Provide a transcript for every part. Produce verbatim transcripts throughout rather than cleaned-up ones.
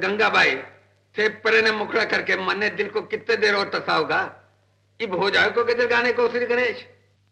गंगाबाई थे परे ने मुखड़ा करके मन दिल को कितने देर और तसा होगा। इब हो जाए को किधर गाने को श्री गणेश।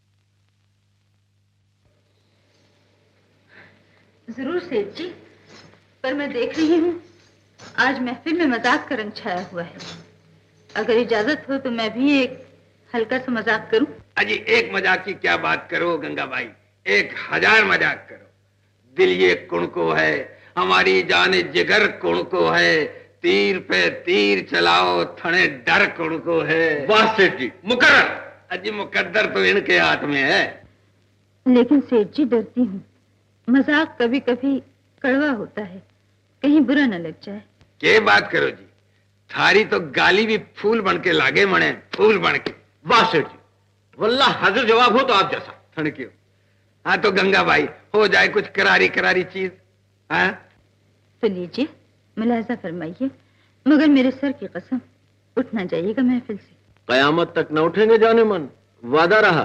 जरूर सेठ जी, पर मैं देख रही हूँ आज महफिल में मजाक का रंग छाया हुआ है। अगर इजाजत हो तो मैं भी एक हल्का सा मजाक करूं। अजी एक मजाक की क्या बात करो गंगाबाई, एक हजार मजाक करो। दिल ये कुणको है, हमारी जान जिगर कुणको है, तीर पे तीर चलाओ थने डर कुणको है। वाह सेठ जी, मुकर्रर। अजी मुकद्दर तो इनके हाथ में है। लेकिन सेठ जी डरती हूँ, मजाक कभी कभी कड़वा होता है, कहीं बुरा न लग जाए। क्या बात करो जी, थारी तो गाली भी फूल बन के लागे मने, फूल बन के। वाह सेठ जी, वल्लाह हाजिर जवाब हो तो आप जैसा। Thank you. हाँ तो गंगाबाई हो जाए कुछ करारी करारी चीज। हाँ तो लीजिए, मुलाजा फरमाइए, मगर मेरे सर की कसम उठ ना जाइएगा महफिल से। कयामत तक न उठेंगे जाने मन, वादा रहा।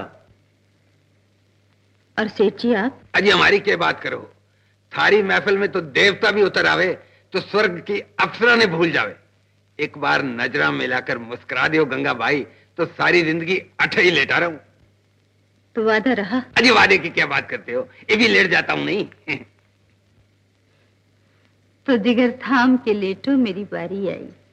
और सेठ जी आप? अजी हमारी क्या बात करो, थारी महफिल में तो देवता भी उतर आवे तो स्वर्ग की अप्सरा ने भूल जावे। एक बार नजरा मिलाकर मुस्कुरा दियो गंगाबाई तो सारी जिंदगी अठ ही लेटा रहूं। तो वादा रहा? अजी वादे की क्या बात करते हो, ये भी लेट जाता हूं नहीं। तो दिगर थाम के लेटो, मेरी बारी आई।